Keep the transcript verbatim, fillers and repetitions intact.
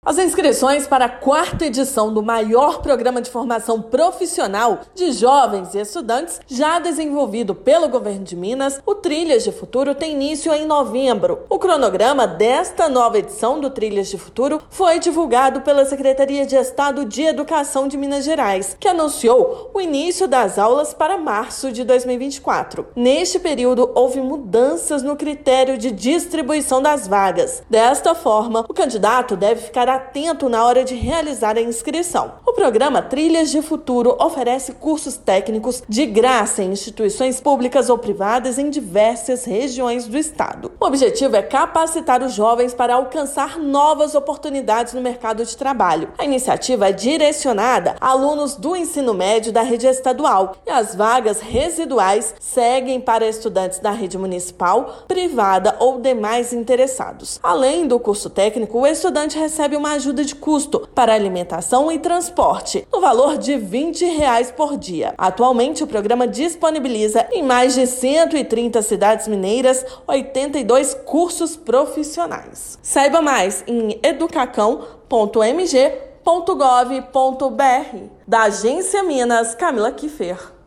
As inscrições para a quarta edição do maior programa de formação profissional de jovens e estudantes, já desenvolvido pelo governo de Minas, o Trilhas de Futuro, tem início em novembro. O cronograma desta nova edição do Trilhas de Futuro foi divulgado pela Secretaria de Estado de Educação de Minas Gerais, que anunciou o início das aulas para março de dois mil e vinte e quatro. Neste período, houve mudanças no critério de distribuição das vagas. Desta forma, o candidato deve ficar atento na hora de realizar a inscrição. O programa Trilhas de Futuro oferece cursos técnicos de graça em instituições públicas ou privadas em diversas regiões do estado. O objetivo é capacitar os jovens para alcançar novas oportunidades no mercado de trabalho. A iniciativa é direcionada a alunos do ensino médio da rede estadual e as vagas residuais seguem para estudantes da rede municipal, privada ou demais interessados. Além do curso técnico, o estudante recebe uma ajuda de custo para alimentação e transporte, no valor de vinte reais por dia. Atualmente, o programa disponibiliza em mais de cento e trinta cidades mineiras oitenta e dois cursos profissionais. Saiba mais em educacão ponto m g ponto gov ponto b r. Da Agência Minas, Camila Kiffer.